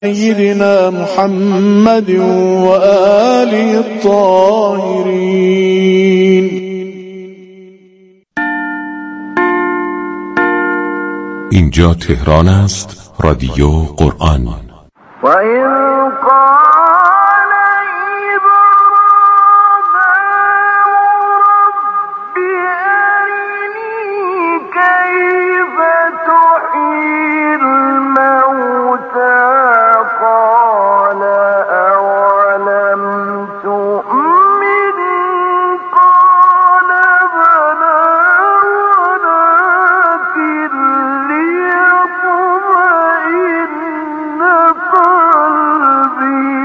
سيدنا محمد وآله الطاهرين. اینجا تهران است، رادیو قرآن. و این قال ابراهیم رب ارنی کیف تحیی الموتى قال اولم تؤمن قال بلى ولكن ليطمئن قلبي.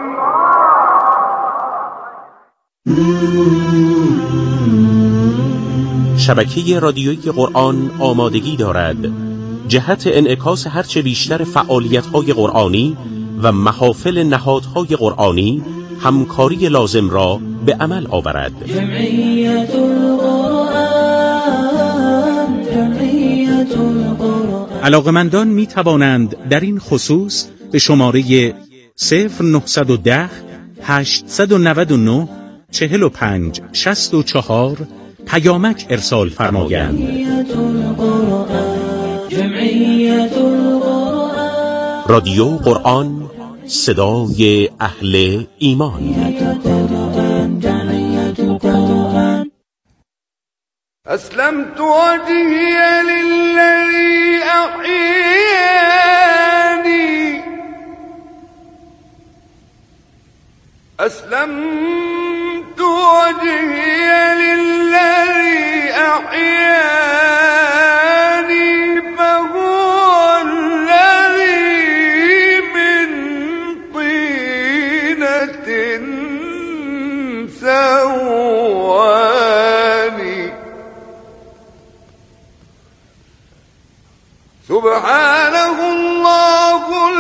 شبکه رادیویی قرآن آمادگی دارد جهت انعکاس هرچه بیشتر فعالیت‌های قرآنی و محافل نهادهای قرآنی همکاری لازم را به عمل آورد. جمعیت القرآن. علاقمندان می توانند در این خصوص به شماره 0910 899 45 64 پیامک ارسال فرمایند. رادیو قرآن، صدای اهل ایمان. اسلمت وجهي للذي احياني اسلمت وجهي للذي احياني فهو الذي من طينة سواني سبحانه الله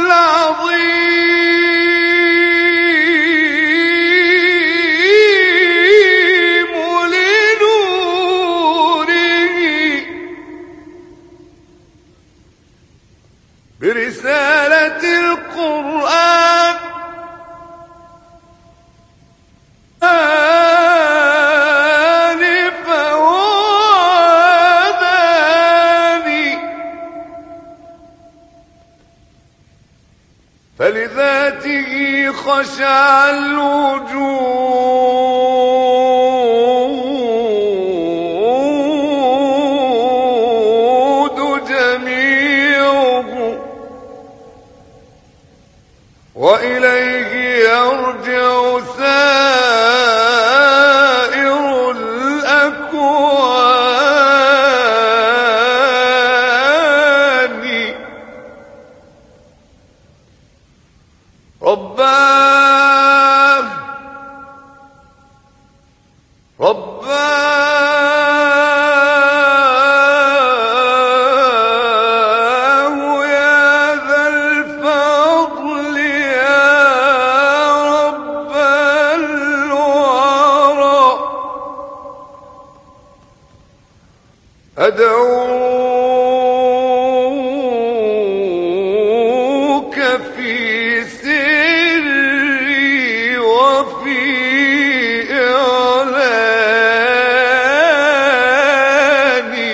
العظيم لنوره برسالة القرآن فلذاته خشع الوجود جميعه وإليه يرجع سائر الأكوان. رباه يا ذا الفضل يا رب الورى أدعوك في سري وفي إعلاني.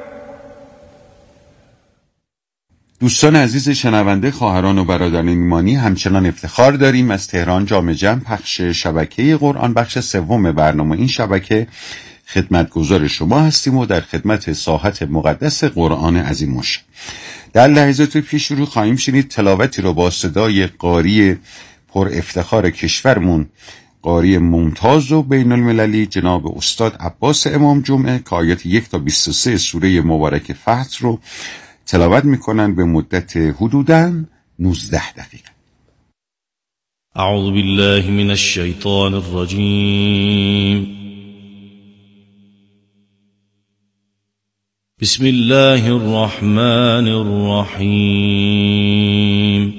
دوستان عزیز شنونده، خواهران و برادران ایمانی، همچنان افتخار داریم از تهران جام جم پخش شبکه قرآن بخش سوم برنامه این شبکه خدمتگزار شما هستیم و در خدمت ساحت مقدس قرآن عظیم مشن. در لحظات پیش رو خواهیم شنید تلاوتی رو با صدای قاری پر افتخار کشورمون، قاری ممتاز و بین المللی جناب استاد عباس امام جمعه که آیات 1 تا 23 سوره مبارک فتح رو تلاوت میکنن به مدت حدوداً 19 دقیقه. اعوذ بالله من الشیطان الرجیم. بسم الله الرحمن الرحیم.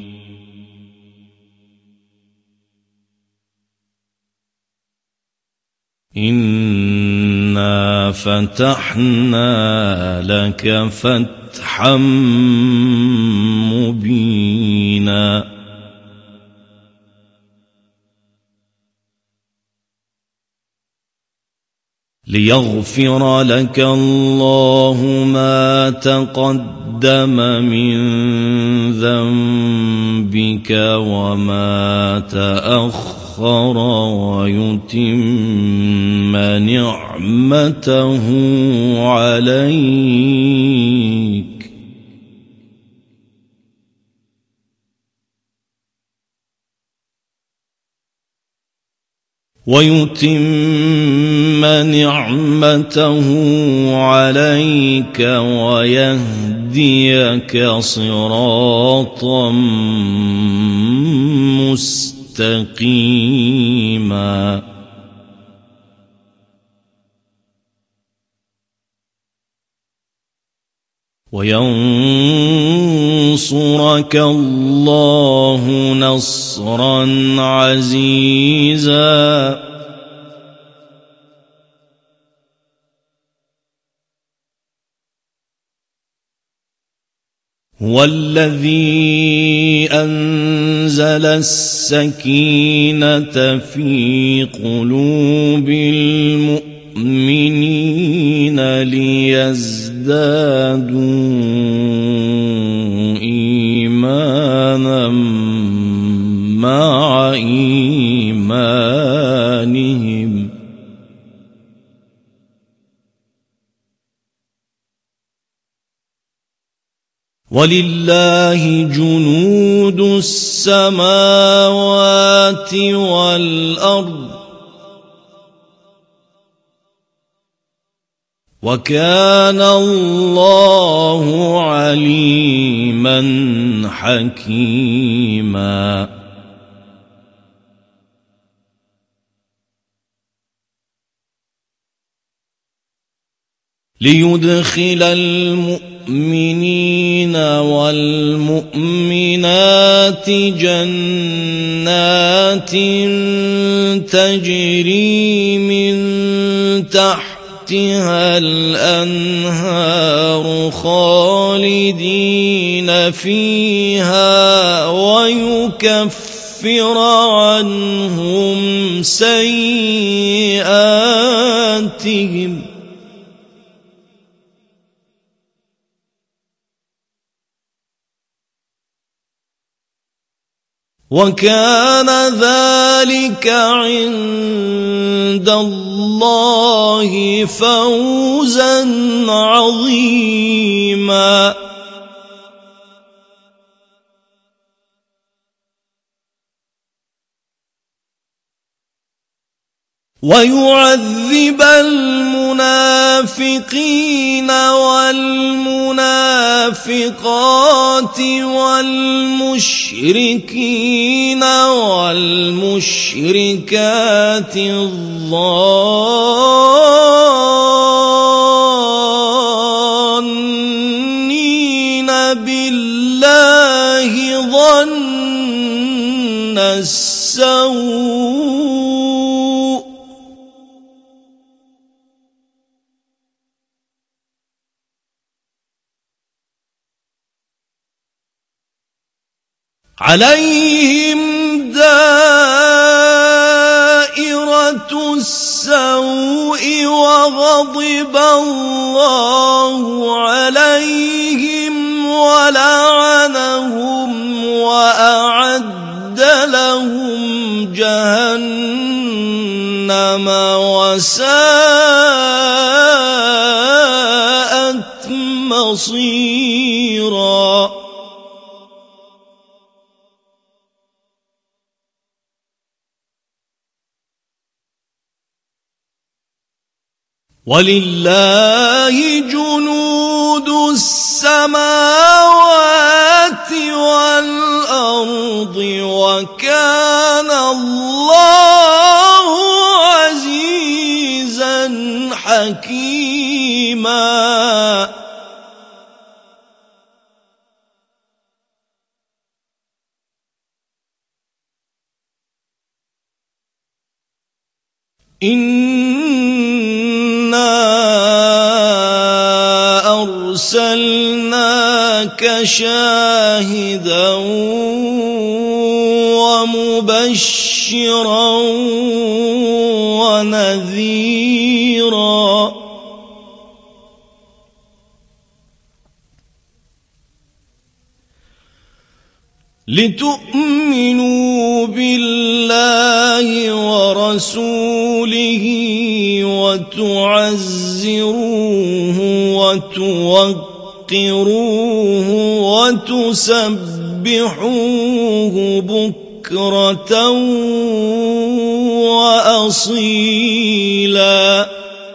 إنا فتحنا لك فتحا مبينا ليغفر لك الله ما تقدم من ذنبك وما تأخر ويتم نعمته عليك ويهديك صراطا مستقيما وينصرك الله نصرا عزيزا هو الذي أنزل السكينة في قلوب المؤمنين ليزدادوا إيمانا مع إيمانهم ولله جنود السماوات والأرض وكان الله عليما حكيما ليدخل المؤمنين والمؤمنات جنات تجري من تحتها الأنهار خالدين فيها ويكفر عنهم سيئاتهم وكان ذلك عند الله فوزا عظيما ويعذب المنافقين والمنافقات والمشركين والمشركات الظانين بالله ظن السوء عليهم دائرة السوء وغضب الله عليهم ولعنهم وأعد لهم جهنم وساءت مصيرا ولله جنود السماوات والأرض وكان الله عزيزا حكيما أرسلناك شاهدا ومبشرا ونذيرا لتؤمنوا بالله ورسوله وتعزروه وتوقروه وتسبحوه بكرة وأصيلا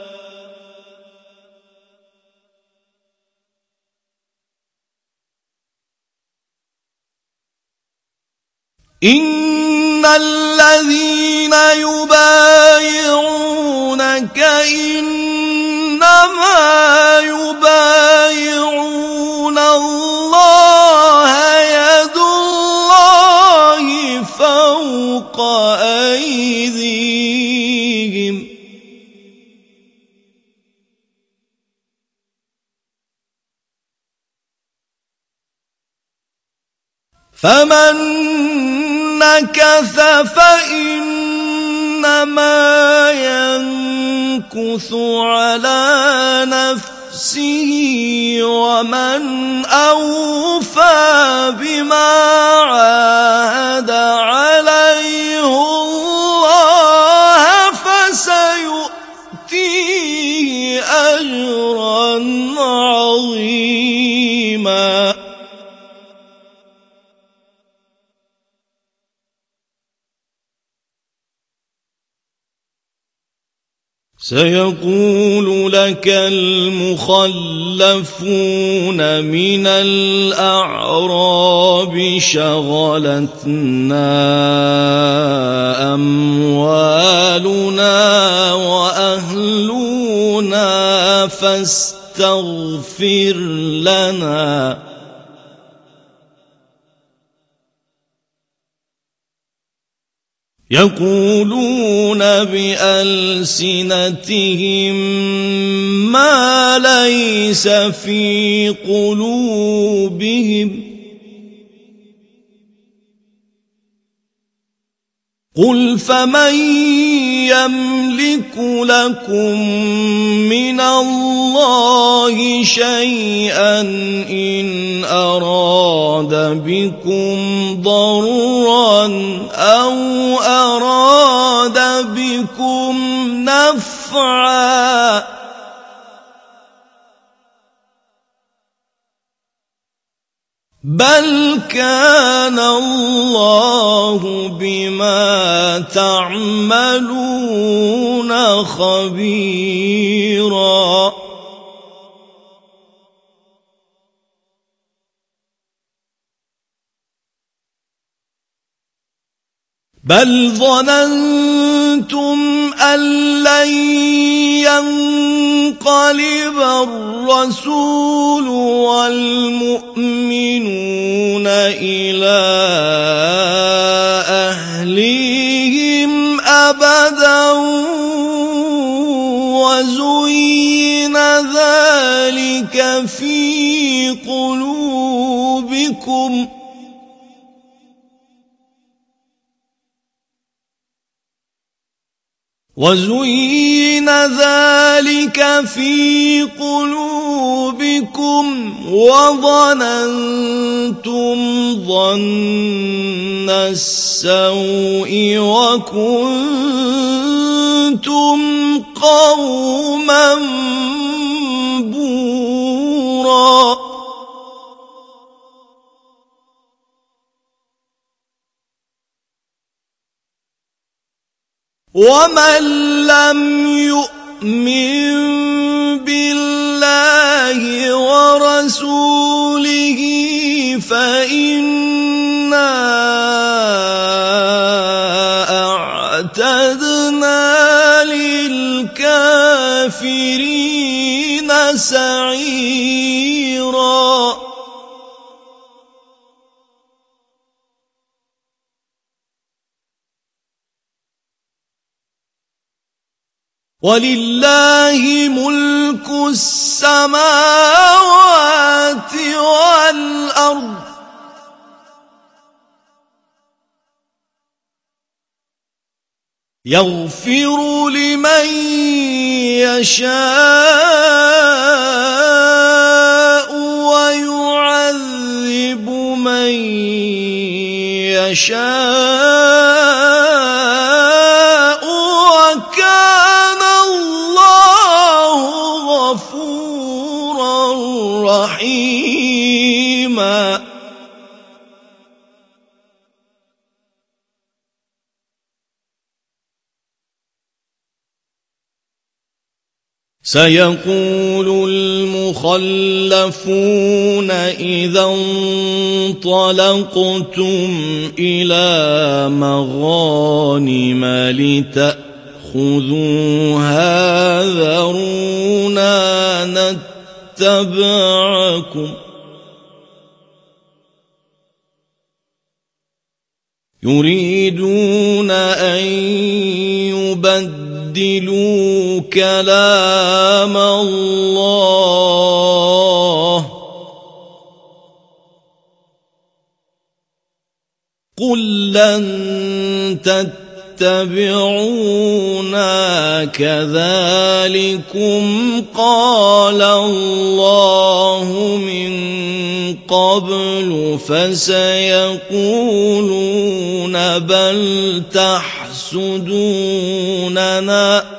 إن الذين يبايعونك إنما يبايعون الله يد الله فوق أيديهم فمن نكث فإنما ينكث على نفسه ومن أوفى بما عاهد عليه الله فسيؤتيه أجرا عظيما سيقول لك المخلفون من الأعراب شغلتنا أموالنا وأهلنا فاستغفر لنا يقولون بألسنتهم ما ليس في قلوبهم قل فمن يملك لكم من الله شيئا إن أراد بكم ضرا أو أراد بكم نفعا بل كان الله بما تعملون خبيرا بل ظننتم أن لن ينقلب الرسول والمؤمنون إلى أهليهم أبدا وزين ذلك في قلوبكم وظننتم ظن السوء وكنتم قوما بورا ومن لم يؤمن بالله ورسوله فإنا أعتدنا للكافرين سعيرا ولله ملك السماوات والأرض يغفر لمن يشاء ويعذب من يشاء وكان الله غفورا رحيما سيقول المخلفون إذا انطلقتم إلى مغانم لتأخذوها ذرونا نتبعكم يريدون أن يبدلوا كلام الله قل لن تتبعونا كذلكم قال الله من قبل فسيقولون بل تحسدوننا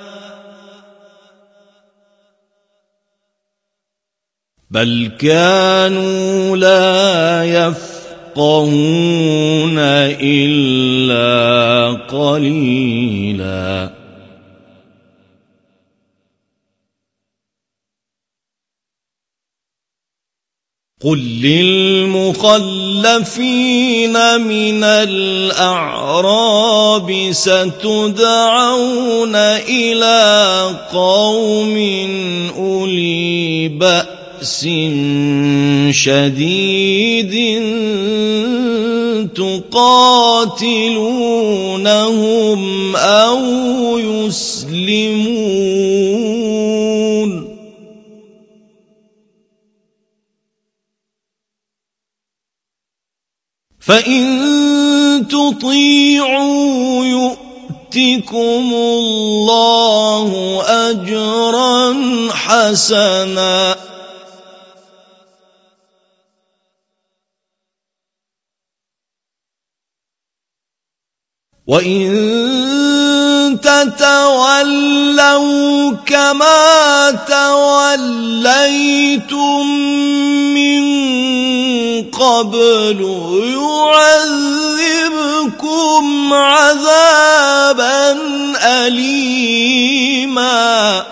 بل كانوا لا يفقهون إلا قليلا قل للمخلفين من الأعراب ستدعون إلى قوم أولي بأس شديد تقاتلونهم أو يسلمون فإن تطيعوا يؤتكم الله أجرا حسنا وإن تتولوا كما توليتم من قبل يعذبكم عذابا أليما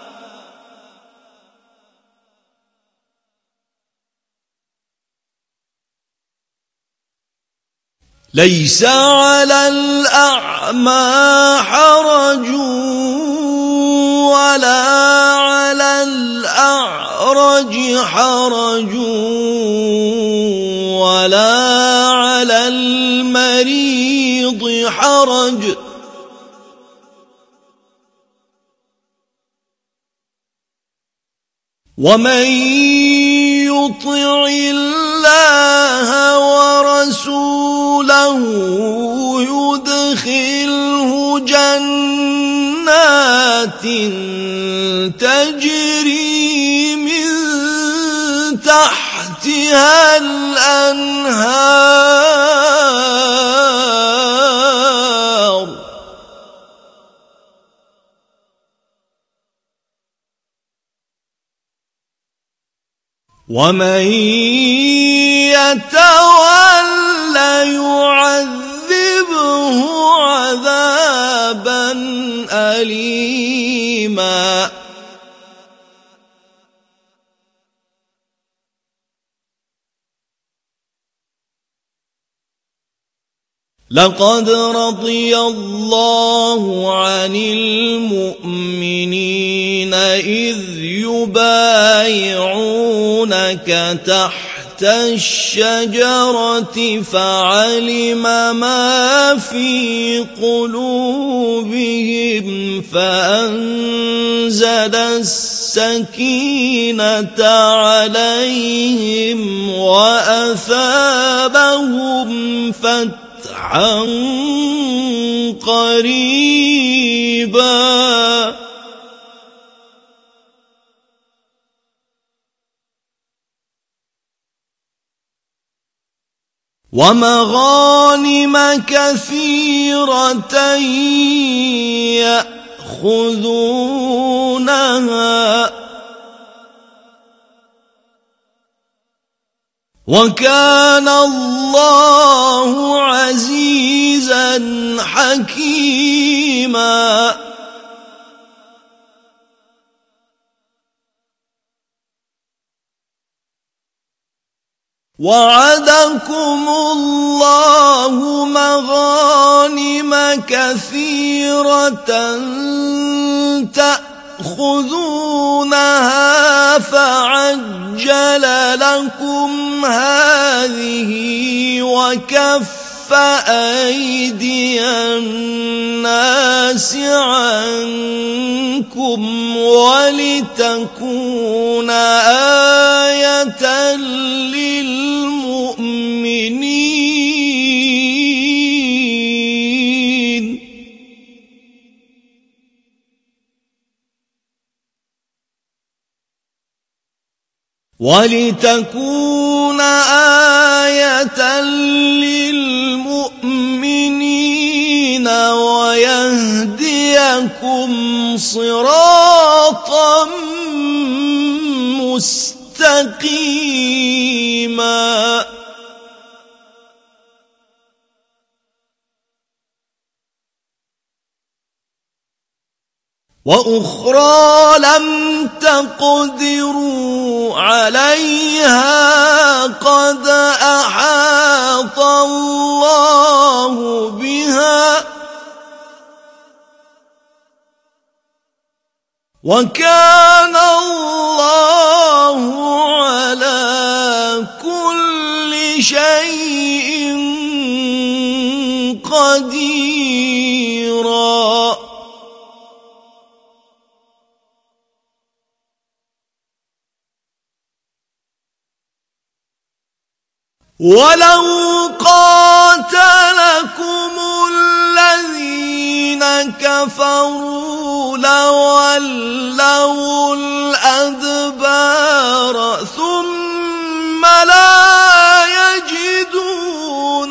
ليس على الأعمى حرج ولا على الأعرج حرج ولا على المريض حرج ومن يطع الله ورسوله يدخله جنات تجري من تحتها الأنهار ومن يتول يعذبه عذابا أليما لقد رضي الله عن المؤمنين إذ يبايعونك تحت الشجرة فعلم ما في قلوبهم فأنزل السكينة عليهم وأثابهم فتحا قريبا ومغانم كثيرة يأخذونها وكان الله عزيزا حكيما وعدكم الله مغانم كثيرة تأخذونها فعجل لكم هذه وكف أيدي الناس عنكم ولتكون آية للمؤمنين ولتكون آية للمؤمنين ويهديكم صراطا مستقيما وأخرى لم تقدروا عليها قد أحاط الله بها وكان الله على كل شيء قديرا ولو قاتلكم الذين كفروا لولوا الأدبار ثم لا يجدون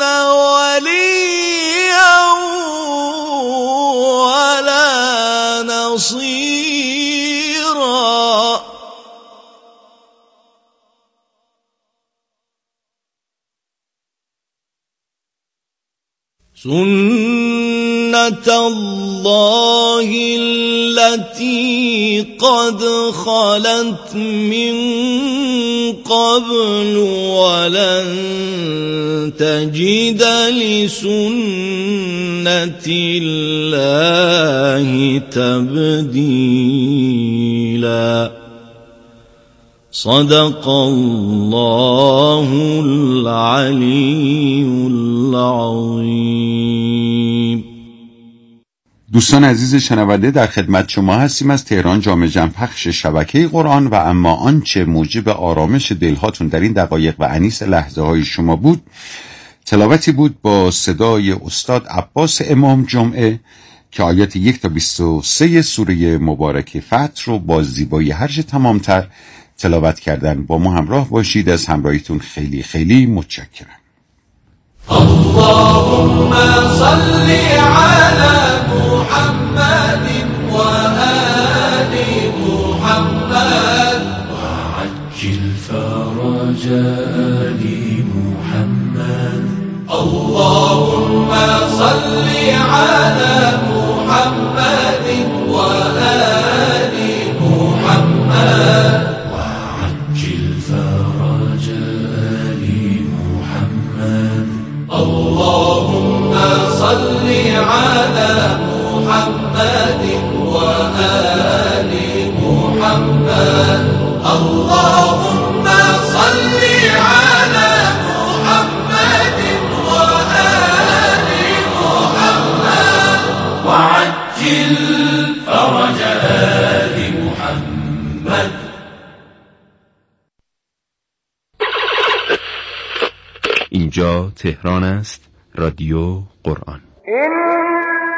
وليا ولا نصيرا سنة الله التي قد خلت من قبل ولن تجد لسنة الله تبديلا صدق الله العلي العظیم. دوستان عزیز شنونده، در خدمت شما هستیم از تهران جامع جمع پخش شبکه قرآن و اما آنچه موجب آرامش دلهاتون در این دقایق و انیس لحظه های شما بود تلاوتی بود با صدای استاد عباس امام جمعه که آیات 1 تا 23 سوره مبارکه فتح رو با زیبایی هرچه تمامتر تلاوت کردن. با ما همراه باشید. از همراهیتون خیلی خیلی متشکرم. اللهم صل على محمد وآل محمد وعجل فرج آل محمد. اللهم صل على محمد وآل محمد وعجل فرج آل محمد. اللهم صل على محمد وآل محمد. اللهم صل على محمد وآل محمد وعجل فرج آل محمد. اینجا تهران است، رادیو قرآن.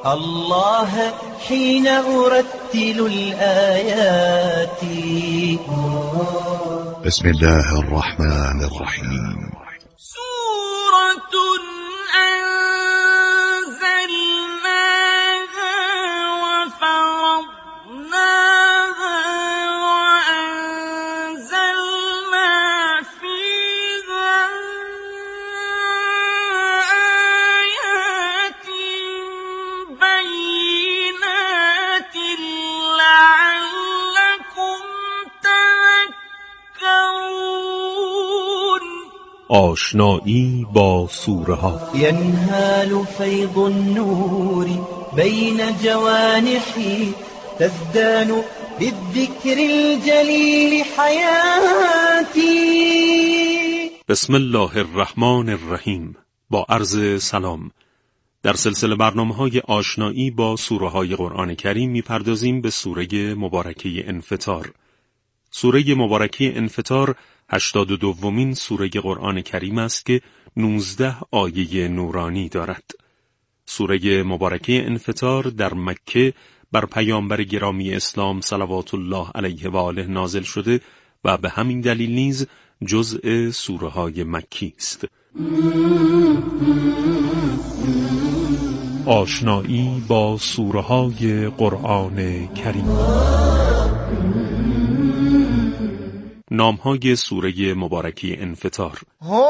الله حين أرتل الآيات. بسم الله الرحمن الرحيم. سورة أنزلناها وفرضناها وأنزلنا فيها آيات بينات لعلكم تذكرون. آشنایی با سوره ها. ينهال فيض النور بين جوانحي تزدان بالذكر الجليل حياتي. بسم الله الرحمن الرحیم. با عرض سلام، در سلسله برنامه‌های آشنایی با سوره‌های قرآن کریم می‌پردازیم به سوره مبارکه انفطار. سوره مبارکه انفطار 82مین سوره قرآن کریم است که 19 آیه نورانی دارد. سوره مبارکه انفطار در مکه بر پیامبر گرامی اسلام صلوات الله علیه و آله نازل شده و به همین دلیل نیز جزء سوره‌های مکی است. آشنایی با سوره‌های قرآن کریم. نام‌های سوره مبارکه انفطار.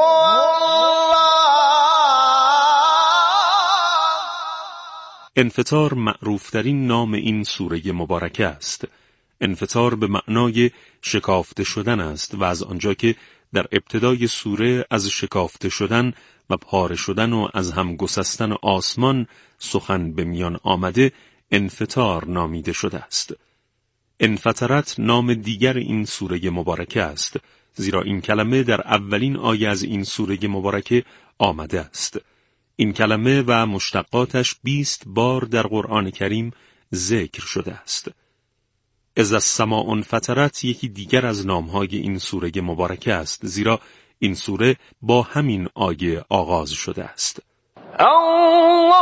انفطار معروفترین نام این سوره مبارکه است. انفطار به معنای شکافته شدن است و از آنجا که در ابتدای سوره از شکافته شدن و پاره شدن و از هم گسستن آسمان سخن به میان آمده، انفطار نامیده شده است. انفطرت نام دیگر این سوره مبارکه است، زیرا این کلمه در اولین آیه از این سوره مبارکه آمده است. این کلمه و مشتقاتش 20 بار در قرآن کریم ذکر شده است. اذا السماء انفطرت یکی دیگر از نامهای این سوره مبارکه است، زیرا این سوره با همین آیه آغاز شده است. الله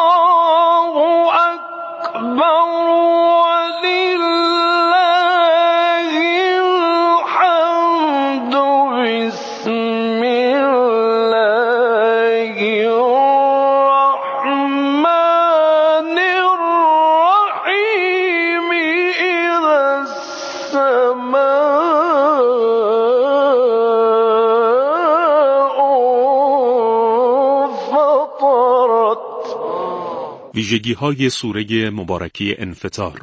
اکبر ویژگی‌های سوره مبارکه انفطار.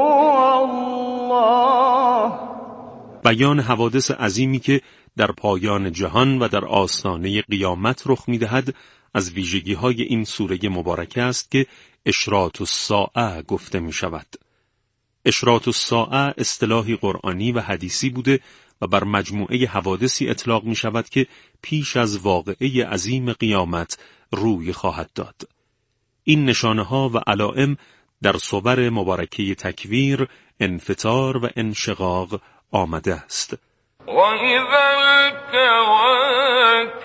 بیان حوادث عظیمی که در پایان جهان و در آستانه قیامت رخ می‌دهد از ویژگی‌های این سوره مبارکه است که اشراط الساعه گفته می‌شود. اشراط الساعه اصطلاحی قرآنی و حدیثی بوده و بر مجموعه حوادثی اطلاق می‌شود که پیش از واقعه عظیم قیامت روی خواهد داد. این نشانه‌ها و علائم در صور مبارکه تکویر، انفطار و انشقاق آمده است. وَإِذَا الْكَوَاكِبُ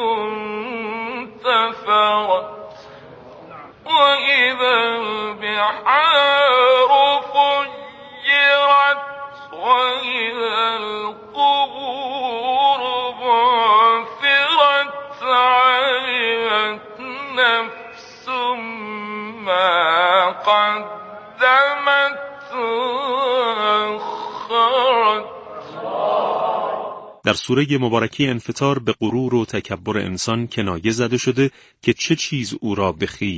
انتَثَرَتْ وَإِذَا الْبِحَارُ فُجِّرَتْ وَإِذَا الْقُبُورُ بُعْثِرَتْ عَلِمَتْ نَفْسٌ ما قدمت وأخرت. در سوره مبارکه انفطار به غرور و تکبر انسان کنایه زده شده که چه چیز او را به خویش